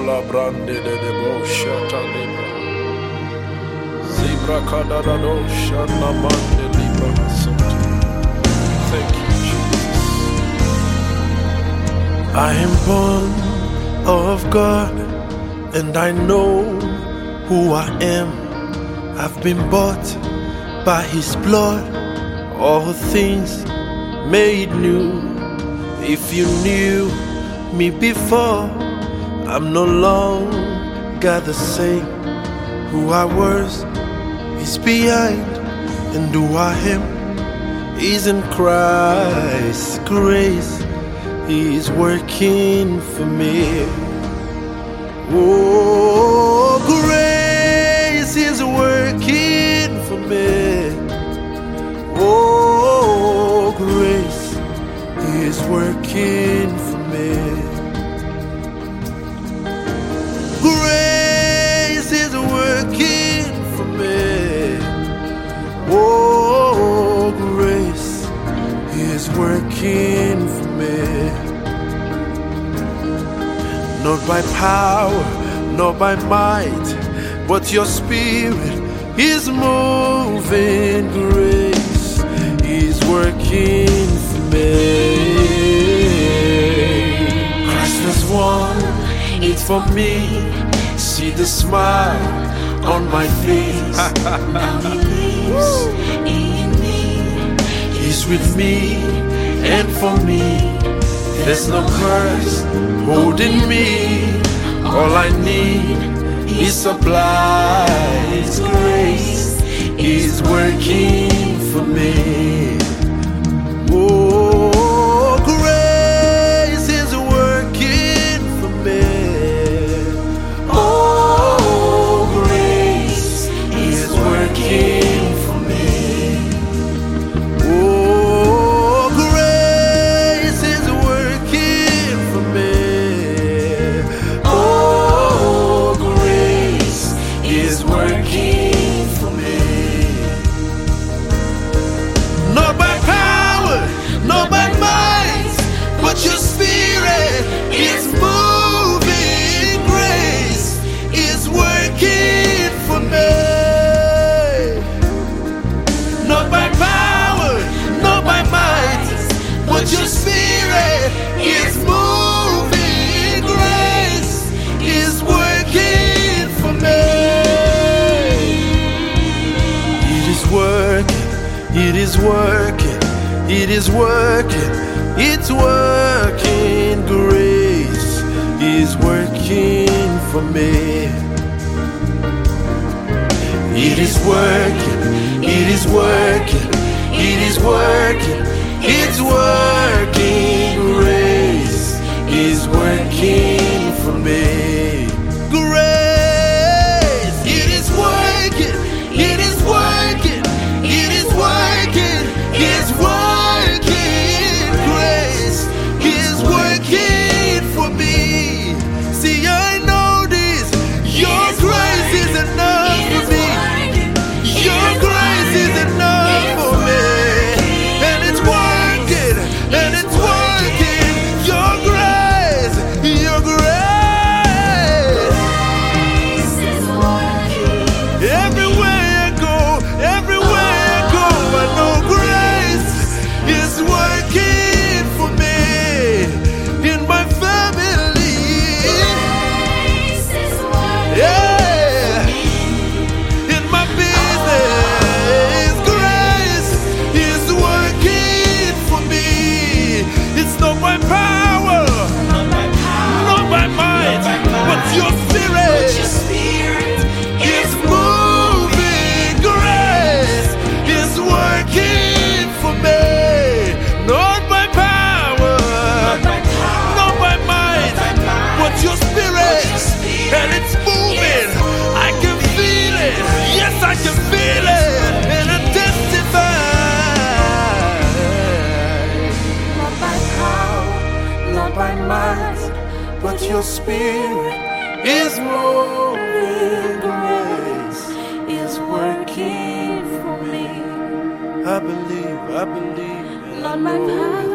Kola brande de debo shata libra. Zebra kada da do shana mande libra soto. Thank you, Jesus. I am born of God, and I know who I am. I've been bought by His blood, all things made new. If you knew me before, I'm no longer the same. Who I was is behind, and who I am is in Christ's grace. He is working for me. Oh, grace is working for me. Oh, grace is working for me. Grace is working for me. Oh, grace is working for me. Not by power, not by might, but your spirit is moving. Grace is working for me. Christ has won it for me. See the smile on my face. Now He lives in me. He's with me and for me. There's no curse holding me. All I need is supply. His grace is working for me. Oh, grace is working for me. Oh, grace is working for me. Oh, grace is working for me. Oh, grace is working for me. Not by power, not by might, but your spirit is moving. Grace is working for me. Not by power, not by might, but your spirit is moving. Grace is working for me. It is working, it is working, it is working, it's working. Grace is working for me. It is working, it is working, it is working, it's working. Grace is working for me. Grace, it is working, it is working, it is working, it's working. Grace is working for me. See, I know this, your grace is enough for me. Your grace is enough for me. And it's working, and it's working. Your grace, your grace. Everywhere I go, I know grace is working for me. In my family, yeah, in my business, grace is working for me. It's not by power, not by might, but your spirit is moving. Grace is working for me. Not by power, not by might, but your spirit, and it's moving. I can feel it. Yes, I can feel it, and I testify. Not by power, not by might, But your spirit is moving. Grace is working for me. I believe. Not by power,